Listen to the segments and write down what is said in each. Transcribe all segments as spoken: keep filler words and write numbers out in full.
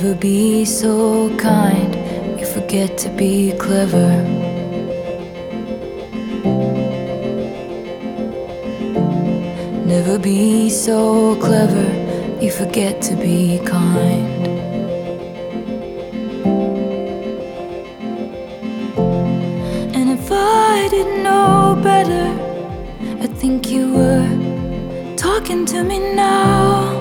Never be so kind, you forget to be clever. Never be so clever, you forget to be kind. And if I didn't know better, I think you were talking to me now.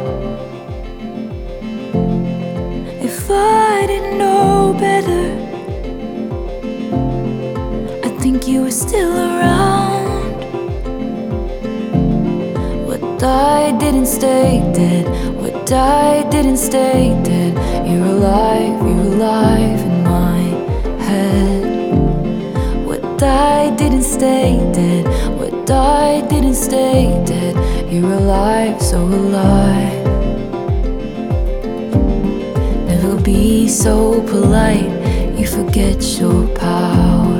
If I didn't know better, I think you were still around. What died didn't stay dead. What died didn't stay dead. You're alive, you're alive in my head. What died didn't stay dead. What died didn't stay dead. You're alive, so alive. Never be so polite, you forget your power.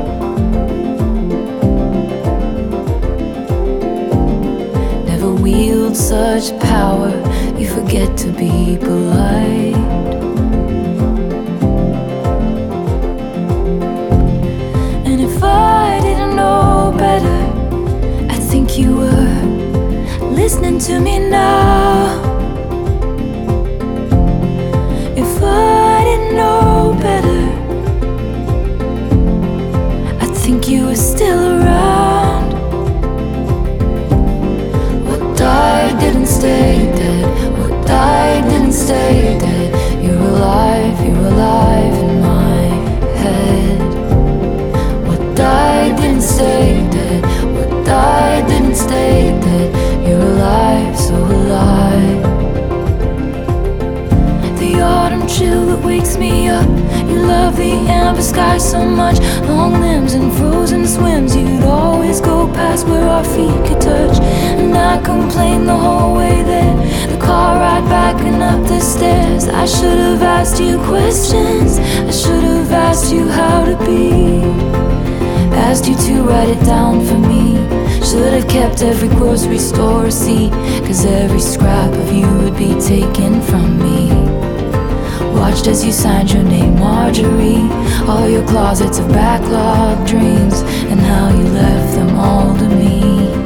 Never wield such power, you forget to be polite. And if I didn't know better, I think you were listening to me now. If I didn't know better, I think you were still around. What died didn't stay dead. What died didn't stay dead. You're alive, you're alive in my head. What died didn't stay dead. What died didn't stay dead. You're alive, so alive. The autumn chill that wakes me up. You love the amber sky so much. Long limbs and frozen swims. You'd always go past where our feet could touch. And I complained the whole way there. The car ride back and up the stairs. I should have asked you questions. I should have asked you how to be. Asked you to write it down for me. Should have kept every grocery store receipt, 'cause every scrap of you would be taken from me. Watched as you signed your name, Marjorie. All your closets of backlogged dreams, and how you left them all to me.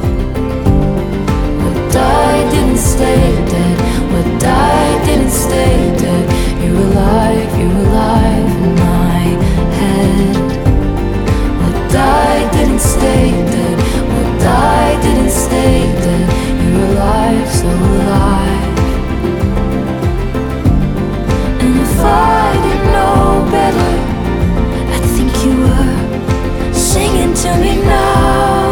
What died didn't stay dead. What died didn't stay dead. You're alive, you're alive in my head. What died didn't stay dead. What died didn't stay dead. You're alive, so alive. And if I didn't know better, I think you were singing to me now.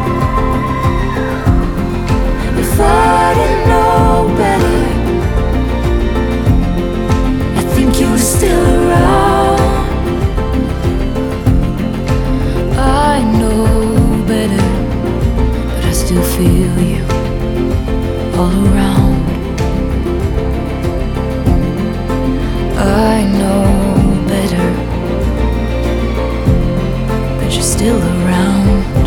If I didn't know better, I think you were still around. I know better, but I still feel you all around. I know better, but you're still around.